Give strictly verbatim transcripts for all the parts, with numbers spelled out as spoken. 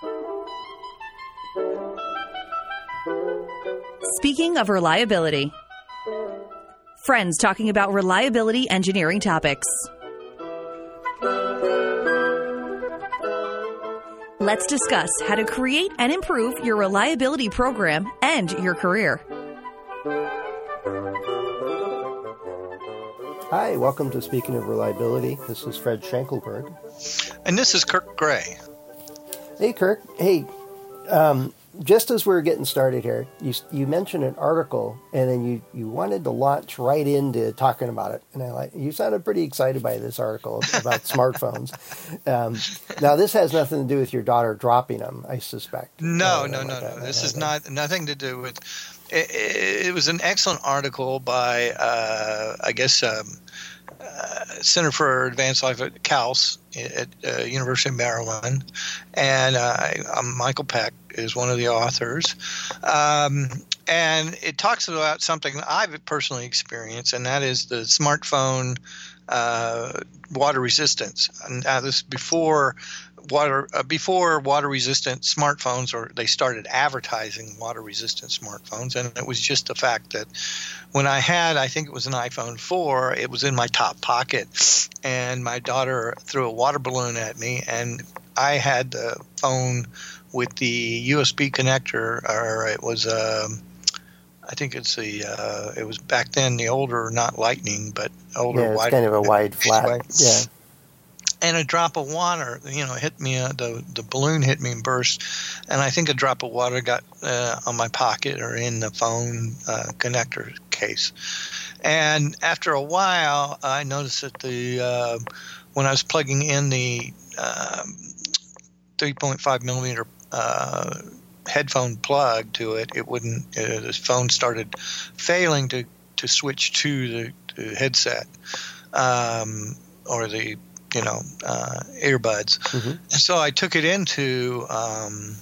Speaking of reliability, friends talking about reliability engineering topics. Let's discuss how to create and improve your reliability program and your career. Hi, welcome to Speaking of Reliability. This is Fred Schenkelberg. And this is Kirk Gray. Hey, Kirk. Hey, um, just as we were getting started here, you you mentioned an article, and then you, you wanted to launch right into talking about it. And I like you sounded pretty excited by this article about smartphones. Um, now, this has nothing to do with your daughter dropping them, I suspect. No, uh, no, like no, that. no. This Okay. is not nothing to do with. It, it, it was an excellent article by, uh, I guess, um, uh, Center for Advanced Life at CALS at uh, University of Maryland, and uh, um, Michael Peck is one of the authors. Um, and it talks about something that I've personally experienced, and that is the smartphone uh, water resistance. And uh, this is before water uh, before water resistant smartphones, or they started advertising water resistant smartphones. And it was just the fact that when I had, I think it was an iPhone four, it was in my top pocket, and my daughter threw a water balloon at me, and I had the phone with the U S B connector, or it was um I think it's the uh, it was back then the older, not Lightning, but older. Yeah, it's wide, kind of a wide flat. anyway. Yeah. And a drop of water, you know, hit me. Uh, the the balloon hit me and burst, and I think a drop of water got uh, on my pocket or in the phone uh, connector case. And after a while, I noticed that the uh, when I was plugging in the um, three point five millimeter uh, headphone plug to it, it wouldn't. Uh, the phone started failing to to switch to the, the headset um, or the you know, uh, earbuds. Mm-hmm. And so I took it into, um,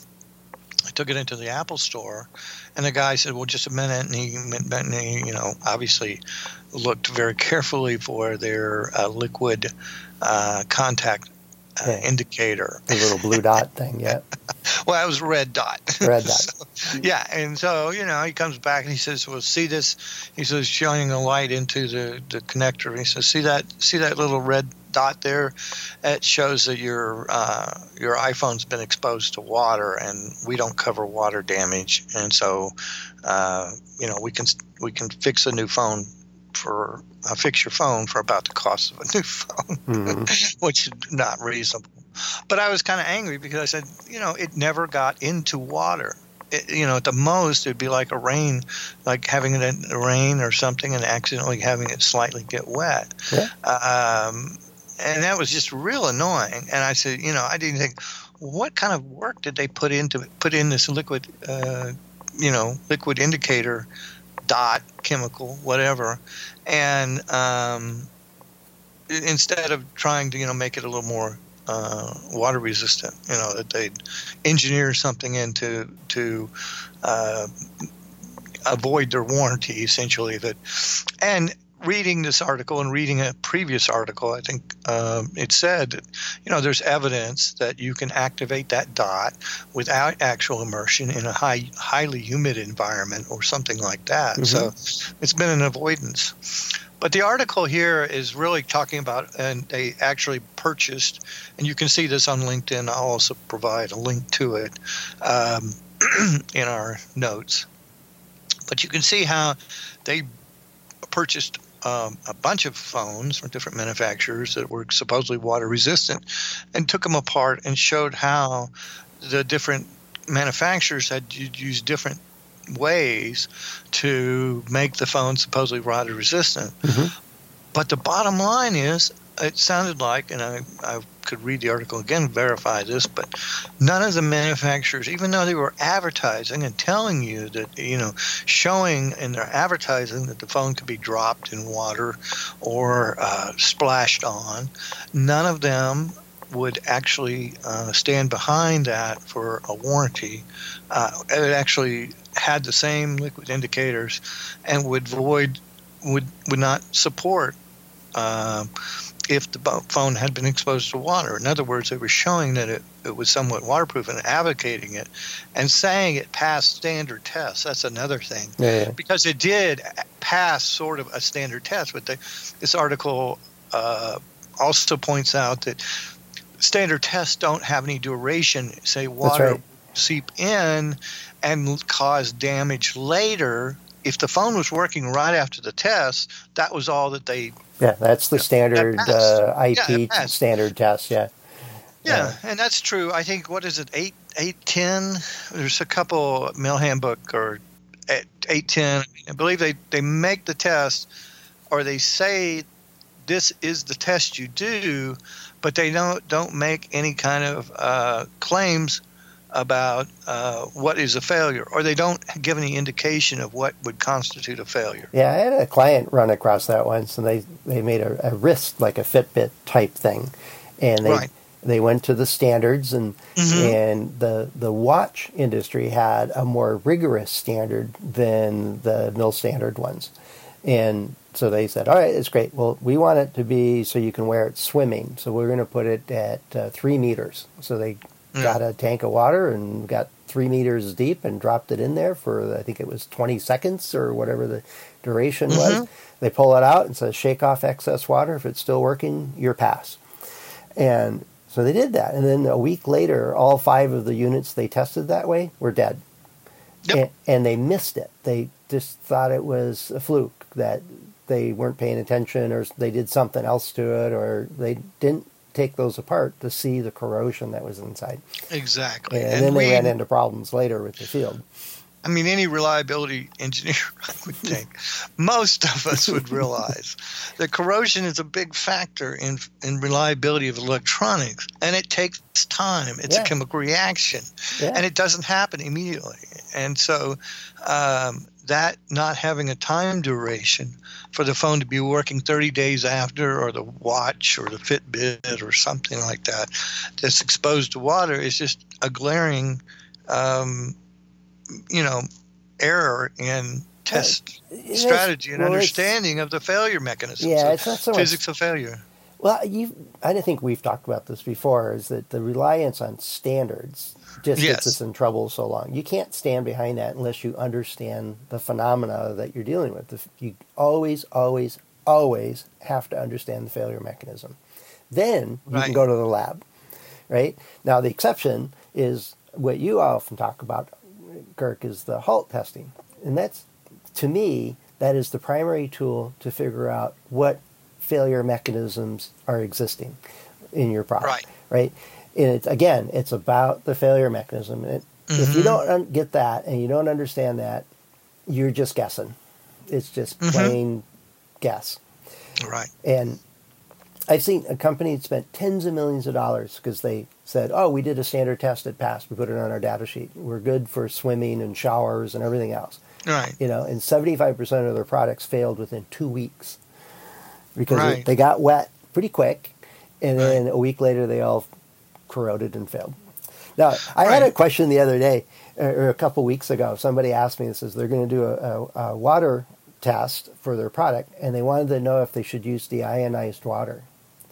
I took it into the Apple store, and the guy said, well, just a minute. And he, and he you know, obviously looked very carefully for their uh, liquid uh, contact uh, Yeah. indicator. The little blue dot thing, yeah. Well, it was red dot. Red dot. So, yeah, and so, you know, he comes back and he says, well, see this? He says, shining a light into the, the connector. And he says, see that see that little red dot there? It shows that your uh, your iPhone's been exposed to water, and we don't cover water damage. And so, uh, you know, we can we can fix a new phone for uh, fix your phone for about the cost of a new phone, Mm-hmm. which is not reasonable. But I was kind of angry because I said, you know, it never got into water. It, you know, at the most, it'd be like a rain, like having it in the rain or something and accidentally having it slightly get wet. Yeah. Um, and that was just real annoying. And I said, you know, I didn't think, what kind of work did they put into put in this liquid, uh, you know, liquid indicator, dot, chemical, whatever, and um, instead of trying to, you know, make it a little more Uh, water resistant, you know, that they'd engineer something in to, to uh, avoid their warranty, essentially. That, and reading this article and reading a previous article, I think um, it said that, you know, there's evidence that you can activate that dot without actual immersion in a high, highly humid environment or something like that. Mm-hmm. So it's been an avoidance. But the article here is really talking about, and they actually purchased, and you can see this on LinkedIn. I'll also provide a link to it um, in our notes. But you can see how they purchased um, a bunch of phones from different manufacturers that were supposedly water resistant, and took them apart and showed how the different manufacturers had used different ways to make the phone supposedly water resistant. Mm-hmm. But the bottom line is, it sounded like, and I, I could read the article again, verify this, but none of the manufacturers, even though they were advertising and telling you that, you know, showing in their advertising that the phone could be dropped in water or uh, splashed on, none of them would actually uh, stand behind that for a warranty. Uh, it actually had the same liquid indicators and would void would would not support uh, if the bo- phone had been exposed to water. In other words, they were showing that it, it was somewhat waterproof and advocating it and saying it passed standard tests. That's another thing. Yeah, yeah. Because it did pass sort of a standard test. But the, this article uh, also points out that standard tests don't have any duration. Say water right. seep in and cause damage later. If the phone was working right after the test, that was all that they... Yeah, that's the standard that uh, I P yeah, standard test, yeah. Yeah, yeah. and that's true. I think, what is it, eight, eight, ten? There's a couple, Mail Handbook or eight, ten. I believe they, they make the test, or they say this is the test you do, but they don't, don't make any kind of uh, claims about uh, what is a failure, or they don't give any indication of what would constitute a failure. Yeah, I had a client run across that once, and they, they made a, a wrist, like a Fitbit type thing, and they Right. they went to the standards, and Mm-hmm. and the the watch industry had a more rigorous standard than the mill standard ones, and so they said, all right, it's great. Well, we want it to be so you can wear it swimming, so we're going to put it at uh, three meters. So they got a tank of water and got three meters deep and dropped it in there for, I think it was twenty seconds or whatever the duration Mm-hmm. was. They pull it out and says, shake off excess water. If it's still working, you're pass. And so they did that. And then a week later, all five of the units they tested that way were dead. Yep. And, and they missed it. They just thought it was a fluke, that they weren't paying attention, or they did something else to it, or they didn't take those apart to see the corrosion that was inside. Exactly. And, And then they we- ran into problems later with the field. I mean, any reliability engineer, I would think, most of us would realize that corrosion is a big factor in in reliability of electronics, and it takes time. It's Yeah. a chemical reaction, Yeah. and it doesn't happen immediately. And so um, that not having a time duration for the phone to be working thirty days after, or the watch or the Fitbit or something like that that's exposed to water, is just a glaring um, you know, error in test is. strategy and Well, it's- understanding of the failure mechanisms, Yeah, of it's not so much- physics of failure. Well, you, I think we've talked about this before, is that the reliance on standards just Yes. gets us in trouble so long. You can't stand behind that unless you understand the phenomena that you're dealing with. The- You always, always, always have to understand the failure mechanism. Then you Right. can go to the lab, right? Now, the exception is what you often talk about, Kirk, is the HALT testing. And that's, to me, that is the primary tool to figure out what failure mechanisms are existing in your product. Right. Right? And it's, again, it's about the failure mechanism. And if you don't un- get that and you don't understand that, you're just guessing. It's just plain guess. Right. And I've seen a company that spent tens of millions of dollars because they said, oh, we did a standard test, it passed. We put it on our data sheet. We're good for swimming and showers and everything else. Right. You know, and seventy-five percent of their products failed within two weeks because they, Right. they got wet pretty quick, and then Right. a week later they all corroded and failed. Now, I had a Right. question the other day, or a couple weeks ago. Somebody asked me, this is they're going to do a, a, a water test for their product, and they wanted to know if they should use deionized water.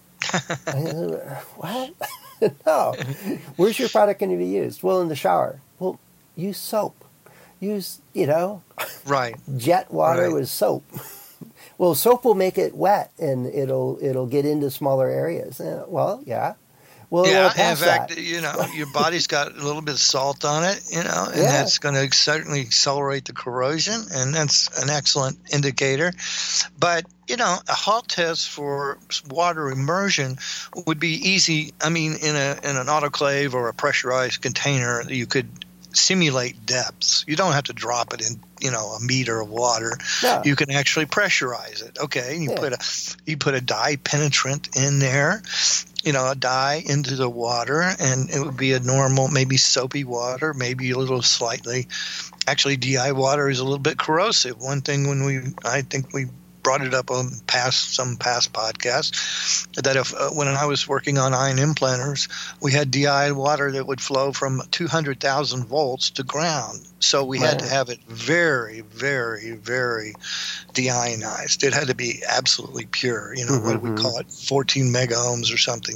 I said, what? No. Where's your product going to be used? Well, in the shower. Well, use soap. Use, you know, Right. jet water Right. with soap. Well, soap will make it wet and it'll it'll get into smaller areas. Eh, Well, yeah. Well, it'll Yeah, in pass fact, that. you know, your body's got a little bit of salt on it, you know, and Yeah. that's going to certainly accelerate the corrosion, and that's an excellent indicator. But, you know, a HALT test for water immersion would be easy. I mean, in a in an autoclave or a pressurized container, you could simulate depths. You don't have to drop it in, you know, a meter of water. No. You can actually pressurize it. Okay, you Yeah. put a you put a dye penetrant in there, you know, a dye into the water, and it would be a normal, maybe soapy water, maybe a little slightly. Actually, D I water is a little bit corrosive. One thing when we, I think we brought it up on past some past podcasts that if uh, when I was working on ion implanters, we had D I water that would flow from two hundred thousand volts to ground. So we had to have it very, very, very deionized. It had to be absolutely pure. You know, mm-hmm. what do we call it? fourteen mega ohms or something.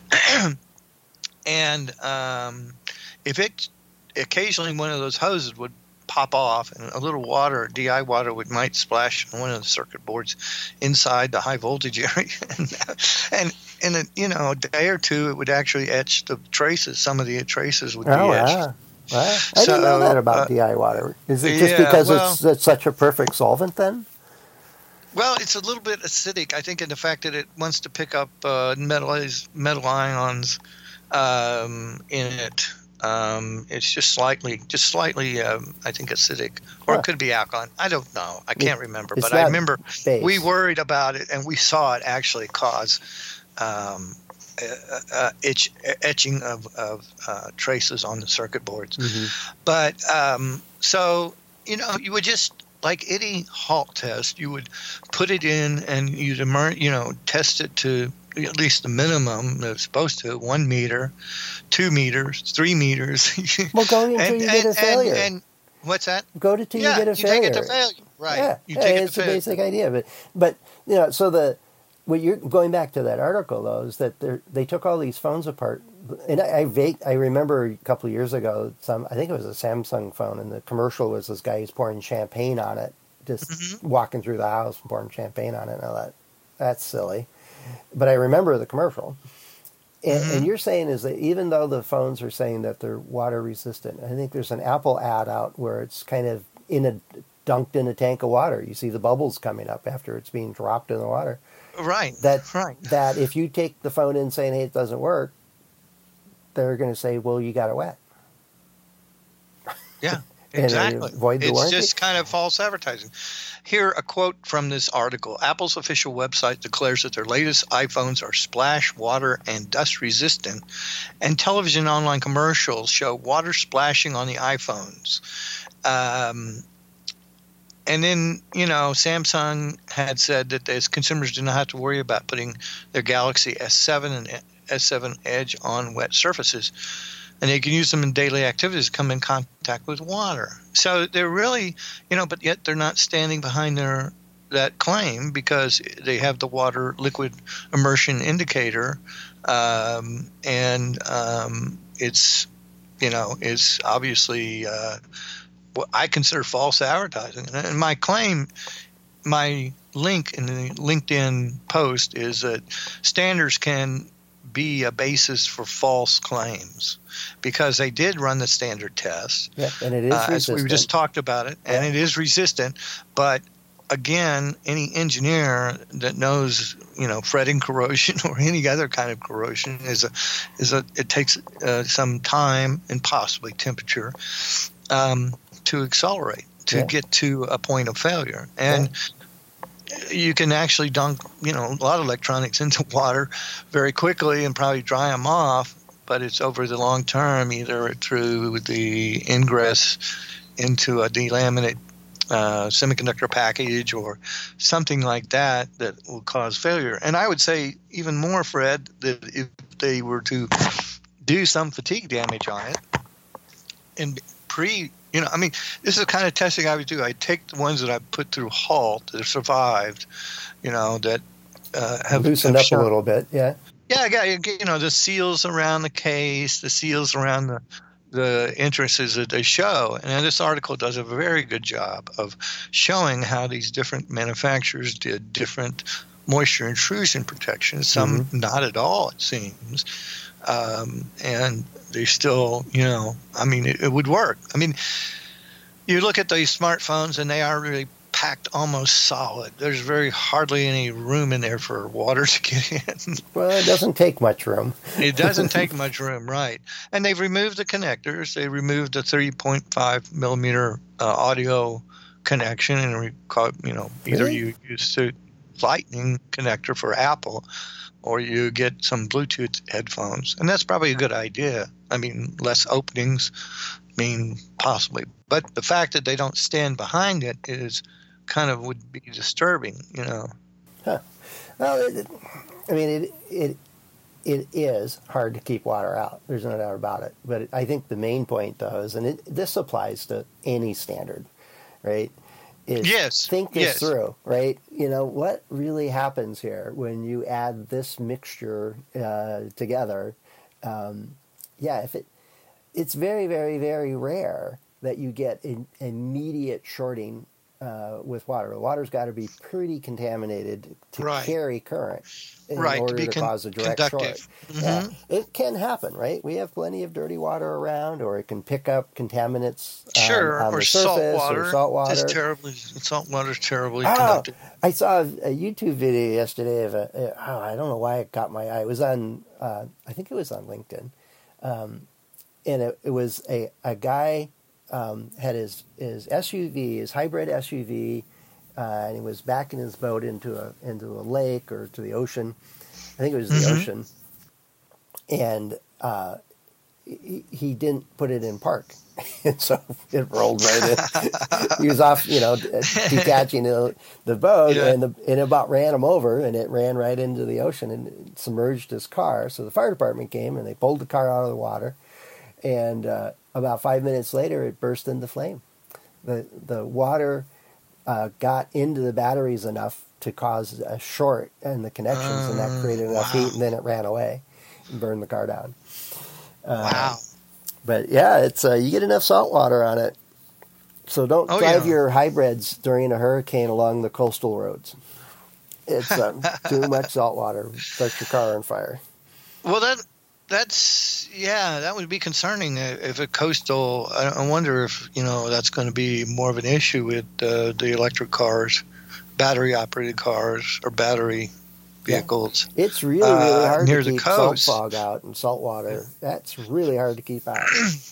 And um, if it occasionally one of those hoses would pop off and a little water, D I water, would might splash on one of the circuit boards inside the high voltage area, and, and in a you know a day or two, it would actually etch the traces. Some of the traces would be oh, etched. Wow. Wow. I so, didn't know that about uh, D I water. Is it just yeah, because well, it's, it's such a perfect solvent then? Well, it's a little bit acidic, I think, in the fact that it wants to pick up uh, metal metal ions um, in it. Um, it's just slightly, just slightly, um, I think, acidic, or huh. it could be alkaline. I don't know. I can't remember, it's but I remember base. we worried about it, and we saw it actually cause um, uh, uh, itch, etching of, of uh, traces on the circuit boards. Mm-hmm. But um, so you know, you would just, like any halt test, you would put it in and you'd immer- you know test it to at least the minimum that it's supposed to, one meter, two meters, three meters. Well, go until and, you get a and, failure. And, and what's that? Go to till yeah, you get a you failure. take it to failure, right? Yeah, you yeah take it's it to a failure. basic idea. But but you know, so the what you're going back to that article though is that they took all these phones apart, and I I, vague, I remember a couple of years ago, some I think it was a Samsung phone, and the commercial was this guy who's pouring champagne on it, just mm-hmm. walking through the house and pouring champagne on it. And I thought, that's silly. But I remember the commercial. And, mm-hmm. and you're saying is that even though the phones are saying that they're water resistant, I think there's an Apple ad out where it's kind of in a dunked in a tank of water. You see the bubbles coming up after it's being dropped in the water. Right. That, right. That if you take the phone in saying, hey, it doesn't work, they're going to say, well, you got it wet. Yeah. Exactly. Void the it's warranty? Just kind of false advertising. Here, a quote from this article. Apple's official website declares that their latest iPhones are splash, water, and dust resistant, and television online commercials show water splashing on the iPhones. Um, and then, you know, Samsung had said that as consumers do not have to worry about putting their Galaxy S seven and S seven Edge on wet surfaces. And they can use them in daily activities to come in contact with water. So they're really, you know, but yet they're not standing behind their that claim because they have the water liquid immersion indicator, um, and um, it's, you know, it's obviously uh, what I consider false advertising. And my claim, my link in the LinkedIn post is that standards can be a basis for false claims because they did run the standard test. Yeah, and it is uh, resistant. As we just talked about it, and yeah. it is resistant. But again, any engineer that knows, you know, fretting corrosion or any other kind of corrosion is a is a it takes uh, some time and possibly temperature um, to accelerate to yeah. get to a point of failure. And yeah. You can actually dunk, you know, a lot of electronics into water very quickly and probably dry them off, but it's over the long term, either through the ingress into a delaminate uh, semiconductor package or something like that that will cause failure. And I would say even more, Fred, that if they were to do some fatigue damage on it and pre You know, I mean, this is the kind of testing I would do. I take the ones that I put through HALT that have survived, you know, that uh, have loosened have up shown, a little bit. Yeah. Yeah, yeah. You know, the seals around the case, the seals around the the entrances that they show. And this article does a very good job of showing how these different manufacturers did different moisture intrusion protection. Some mm-hmm. not at all, it seems. Um, and they still, you know, I mean, it, it would work. I mean, you look at these smartphones and they are really packed almost solid. There's very hardly any room in there for water to get in. Well, it doesn't take much room. It doesn't take much room, right. And they've removed the connectors. They removed the three point five millimeter uh, audio connection and, you know, either really? you use the Lightning connector for Apple or you get some Bluetooth headphones. And that's probably a good idea. I mean, less openings mean possibly. But the fact that they don't stand behind it is kind of would be disturbing, you know. Huh. Well, it, I mean, it it it is hard to keep water out. There's no doubt about it. But I think the main point, though, is, and it, this applies to any standard, right? Is yes. Think this yes. through, right? You know, what really happens here when you add this mixture uh, together? Um, yeah, if it, it's very, very, very rare that you get an immediate shorting uh, with water. The water's got to be pretty contaminated to right. carry current in right, order to, be to con- cause a direct conductive. short. Mm-hmm. Yeah, it can happen, right? We have plenty of dirty water around, or it can pick up contaminants um, sure, on or the salt surface, water. or salt water. It's terribly, salt water's terribly oh, conductive. I saw a YouTube video yesterday of a, oh, I don't know why it caught my eye. It was on, uh, I think it was on LinkedIn. Um, and it, it was a, a guy um, had his, his S U V, his hybrid S U V, uh, and he was backing his boat into a into a lake or to the ocean. I think it was the mm-hmm. ocean. And uh, he, he didn't put it in park. And so it rolled right in. He was off, you know, detaching the, the boat, yeah. and, the, and it about ran him over, and it ran right into the ocean and submerged his car. So the fire department came, and they pulled the car out of the water. And uh, about five minutes later, it burst into flame. The, the water uh, got into the batteries enough to cause a short in the connections, uh, and that created enough wow. heat, and then it ran away and burned the car down. Uh, wow. But yeah, it's uh, you get enough salt water on it, so don't oh, drive yeah. your hybrids during a hurricane along the coastal roads. It's um, too much salt water, starts your car on fire. Well, that that's yeah, that would be concerning if a coastal. I, I wonder if you know that's going to be more of an issue with uh, the electric cars, battery operated cars, or battery vehicles. Yeah. It's really, really hard uh, near to the keep coast. salt fog out and salt water. That's really hard to keep out.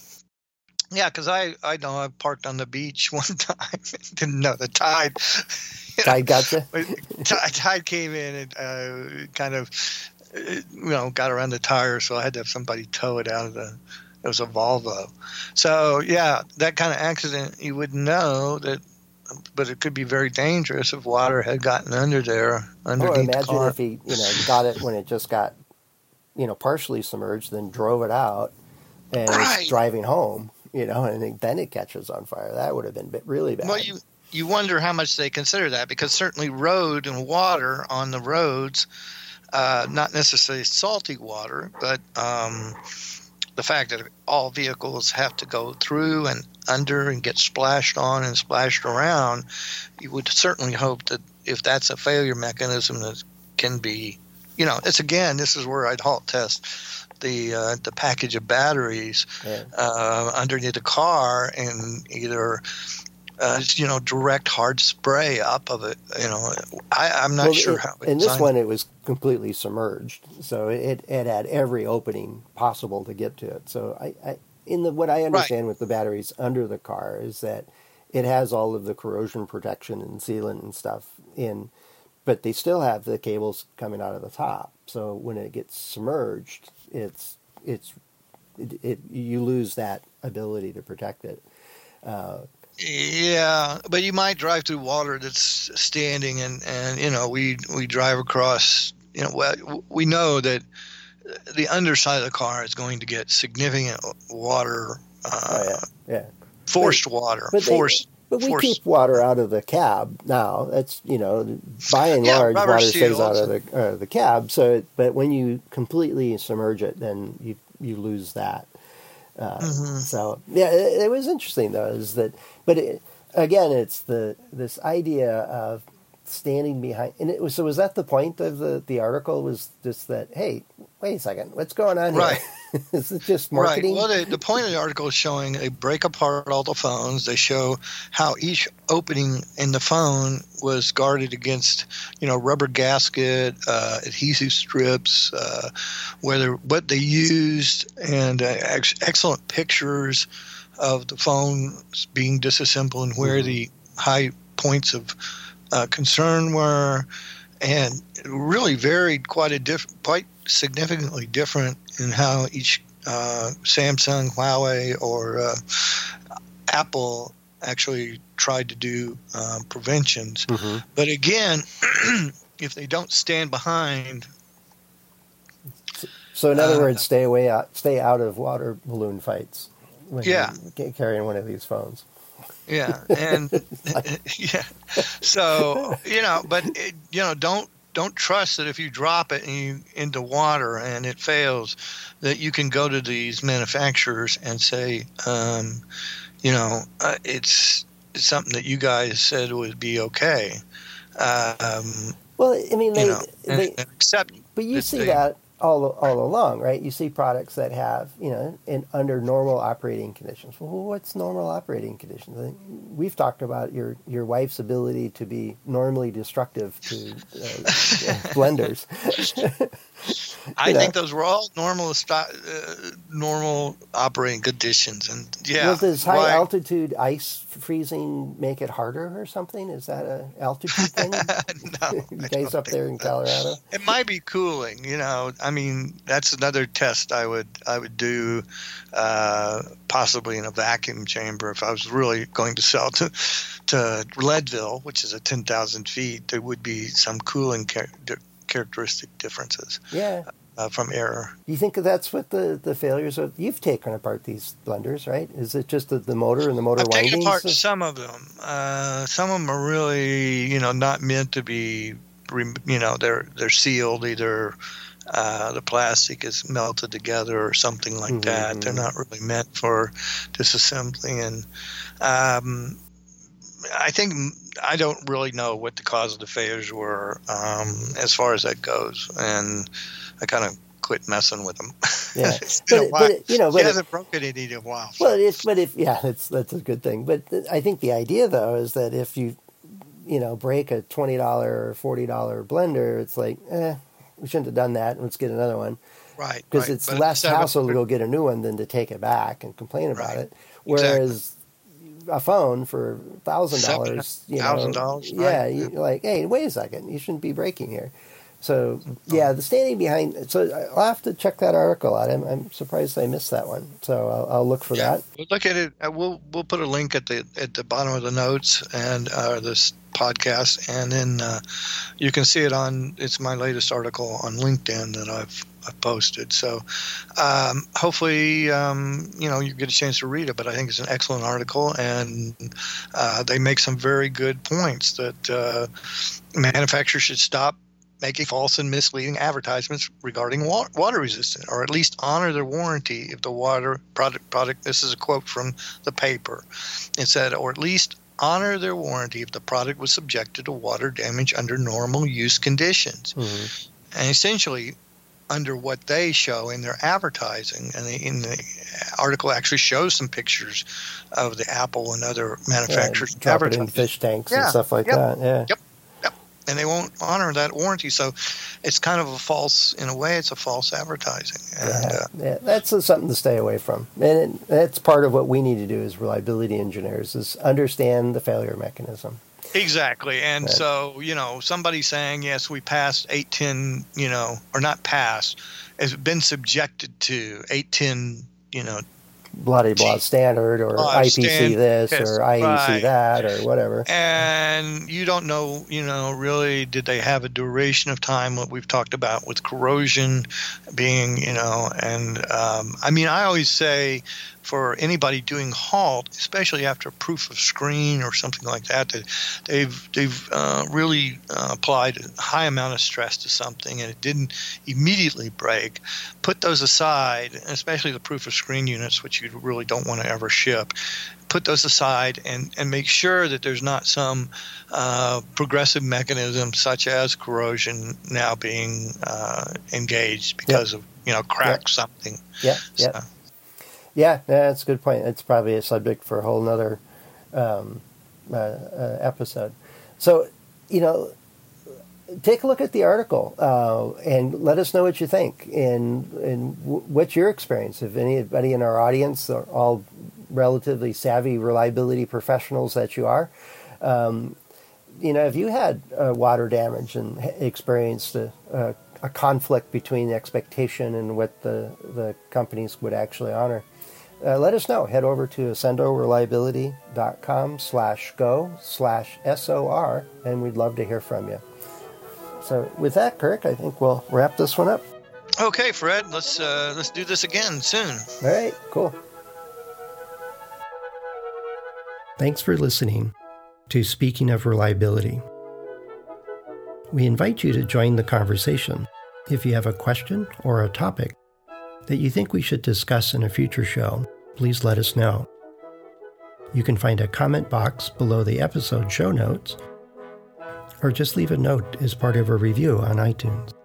Yeah, because I, I know I parked on the beach one time. Didn't know the tide. Tide got you? Tide, tide came in and uh, kind of, you know, got around the tire, so I had to have somebody tow it out of the. It was a Volvo. So yeah, that kind of accident you wouldn't know that. But it could be very dangerous if water had gotten under there, underneath or imagine the car. if he, you know, got it when it just got, you know, partially submerged, then drove it out and right. was driving home, you know, and then it catches on fire. That would have been really bad. Well, you you wonder how much they consider that, because certainly road and water on the roads, uh, not necessarily salty water, but um, the fact that all vehicles have to go through and under and get splashed on and splashed around, you would certainly hope that if that's a failure mechanism that can be, you know, it's again, this is where I'd halt test the uh, the package of batteries yeah. uh, underneath the car and either, uh, you know, direct hard spray up of it. You know, I, I'm not well, sure it, how. In this one, it was completely submerged, so it it had every opening possible to get to it. So I, I in the what I understand right. with the batteries under the car is that it has all of the corrosion protection and sealant and stuff in, but they still have the cables coming out of the top. So when it gets submerged, it's it's it, it you lose that ability to protect it. Uh, Yeah, but you might drive through water that's standing, and, and you know we we drive across. You know, we know that the underside of the car is going to get significant water. Uh, oh yeah, yeah. Forced but, water, but forced. They, but we forced. keep water out of the cab now. That's you know, by and yeah, large, water stays out also. of the uh, the cab. So, it, but when you completely submerge it, then you you lose that. Uh, mm-hmm. So yeah, it, it was interesting though. Is that, but it, again, it's the this idea of standing behind, and it was so. Was that the point of the the article? Was just that? Hey, wait a second, what's going on here? Right. Is it just marketing? Right. Well, the, the point of the article is showing they break apart all the phones. They show how each opening in the phone was guarded against, you know, rubber gasket, uh, adhesive strips, uh, whether what they used, and uh, ex- excellent pictures of the phones being disassembled and where mm-hmm. the high points of uh, concern were, and it really varied quite a diff- quite significantly different in how each uh, Samsung, Huawei, or uh, Apple actually tried to do um, preventions. Mm-hmm. But again, if they don't stand behind. So in other uh, words, stay away out, stay out of water balloon fights when Yeah. you're carrying one of these phones. Yeah, and yeah, so you know, but it, you know, don't don't trust that if you drop it and you, into water and it fails, that you can go to these manufacturers and say, um, you know, uh, it's, it's something that you guys said would be okay. Um, Well, I mean, they, you know, and, they and accept. but you that see they, that all all along, right? You see products that have, you know, in under normal operating conditions. Well, what's normal operating conditions? I think we've talked about your your wife's ability to be normally destructive to uh, blenders. I know. think those were all normal uh, normal operating conditions, and yeah. Well, does high why- altitude ice freezing make it harder or something? Is that a altitude thing? No, you I guys don't up there in think so. Colorado? It might be cooling, you know. I mean, that's another test I would I would do, uh, possibly in a vacuum chamber if I was really going to sell to to Leadville, which is at ten thousand feet. There would be some cooling char- characteristic differences Yeah. uh, from air. Do you think that's what the, the failures are? You've taken apart these blenders, right? Is it just the, the motor and the motor I've windings? taken apart of- some of them. Uh, some of them are really, you know, not meant to be. You know, they're they're sealed. Either uh, the plastic is melted together or something like Mm-hmm. that. They're not really meant for disassembly. And um, I think I don't really know what the cause of the failures were um, as far as that goes, and I kind of quit messing with them. Yeah. It's been But a it- while. but it- you know, she but it- hasn't broken any in a while. so- Well, it's but if yeah, that's that's a good thing. But th- I think the idea though is that if you you know break a twenty dollar or forty dollar blender, it's like eh, we shouldn't have done that. Let's get another one right, because right. it's But less seven- hassle to go get a new one than to take it back and complain about Right. it. Whereas a phone for thousand dollars, you know, thousand dollars, yeah, right. you, like hey, wait a second, you shouldn't be breaking here. So yeah, the standing behind. So I'll have to check that article out. I'm, I'm surprised I missed that one. So I'll, I'll look for Yeah, that. we'll look at it. uh, We'll we'll put a link at the at the bottom of the notes and uh, this podcast, and then uh, you can see it on. It's my latest article on LinkedIn that I've I've posted. So um, hopefully um, you know you get a chance to read it. But I think it's an excellent article, and uh, they make some very good points that uh, manufacturers should stop making false and misleading advertisements regarding wa- water resistant, or at least honor their warranty if the water product product. This is a quote from the paper. It said, or at least honor their warranty if the product was subjected to water damage under normal use conditions. Mhm. And essentially, under what they show in their advertising, and the, in the article actually shows some pictures of the Apple and other manufacturers Yeah, drop it in advertising. fish tanks Yeah, and stuff like yep, that. Yeah. Yep. And they won't honor that warranty, so it's kind of a false. In a way, it's a false advertising. And Yeah, uh, yeah, that's uh, something to stay away from, and it, that's part of what we need to do as reliability engineers is understand the failure mechanism. exactly. And Right. so, you know, somebody saying yes, we passed eight ten, you know, or not passed, has been subjected to eight ten, you know, Blah de blah standard or Blah, I P C stand- this yes, or I E C right. that or whatever. and you don't know, you know, really, did they have a duration of time? What we've talked about with corrosion being, you know, and um, I mean, I always say for anybody doing halt, especially after proof of screen or something like that, that they've they've uh, really uh, applied a high amount of stress to something and it didn't immediately break. Put those aside, especially the proof of screen units, which you really don't want to ever ship. Put those aside and, and make sure that there's not some uh, progressive mechanism such as corrosion now being uh, engaged because of, you know, crack Yep. something. Yeah, So, yeah, yeah. That's a good point. It's probably a subject for a whole nother um, uh, uh, episode. So, you know, take a look at the article uh, and let us know what you think and and w- what's your experience. If anybody in our audience are all relatively savvy reliability professionals that you are, um, you know, if you had uh, water damage and h- experienced a, a, a conflict between expectation and what the, the companies would actually honor, uh, let us know. Head over to accendoreliability.com slash go slash SOR, and we'd love to hear from you. So with that, Kirk, I think we'll wrap this one up. Okay, Fred, let's uh, let's do this again soon. All right, cool. Thanks for listening to Speaking of Reliability. We invite you to join the conversation. If you have a question or a topic that you think we should discuss in a future show, please let us know. You can find a comment box below the episode show notes, or just leave a note as part of a review on iTunes.